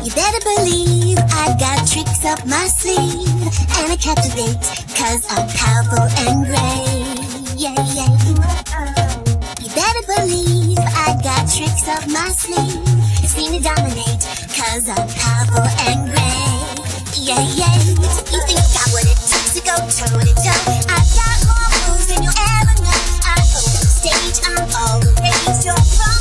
You better believe I got tricks up my sleeve, and I captivate, cause I'm powerful and great. Yeah, yeah. You better believe I got tricks up my sleeve. You see me dominate, cause I'm powerful and great. Yeah, yeah. You think I got what it takes to go toe to toe? I got more moves than you'll ever know. I own the stage, I'm all the rage. You're wrong.